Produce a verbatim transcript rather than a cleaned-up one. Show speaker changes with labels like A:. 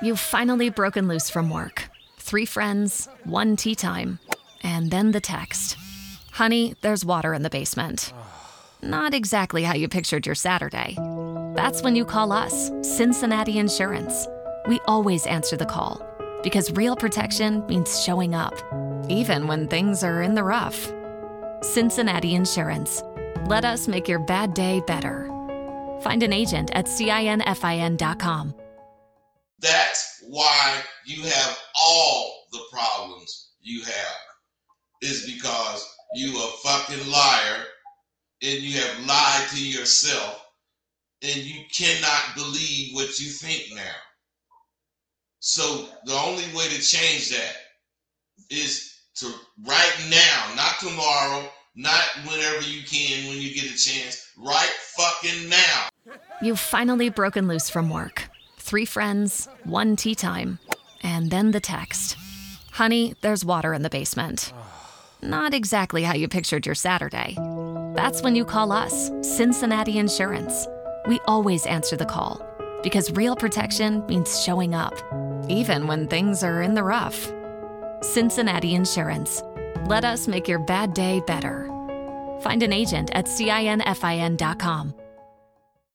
A: You've finally broken loose from work. Three friends, one tea time, and then the text. Honey, there's water in the basement. Not exactly how you pictured your Saturday. That's when you call us, Cincinnati Insurance. We always answer the call because real protection means showing up, even when things are in the rough. Cincinnati Insurance. Let us make your bad day better. Find an agent at cinfin dot com.
B: That's why you have all the problems you have, is because you a fucking liar and you have lied to yourself and you cannot believe what you think now. So the only way to change that is to right now, not tomorrow, not whenever you can, when you get a chance, right fucking now.
A: You've finally broken loose from work. Three friends, one tea time, and then the text. Honey, there's water in the basement. Not exactly how you pictured your Saturday. That's when you call us, Cincinnati Insurance. We always answer the call because real protection means showing up, even when things are in the rough. Cincinnati Insurance. Let us make your bad day better. Find an agent at cinfin dot com.